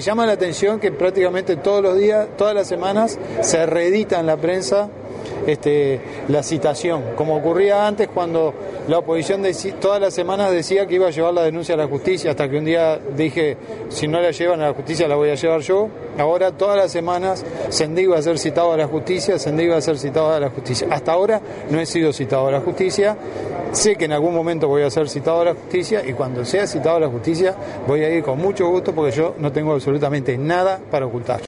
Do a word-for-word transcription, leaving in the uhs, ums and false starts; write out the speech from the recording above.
Llama la atención que prácticamente todos los días, todas las semanas, se reedita en la prensa este, la citación, como ocurría antes cuando la oposición de, todas las semanas decía que iba a llevar la denuncia a la justicia, hasta que un día dije, si no la llevan a la justicia la voy a llevar yo. Ahora todas las semanas Sendí iba a ser citado a la justicia, Sendí iba a ser citado a la justicia. Hasta ahora no he sido citado a la justicia, sé que en algún momento voy a ser citado a la justicia y cuando sea citado a la justicia voy a ir con mucho gusto porque yo no tengo absolutamente nada para ocultar.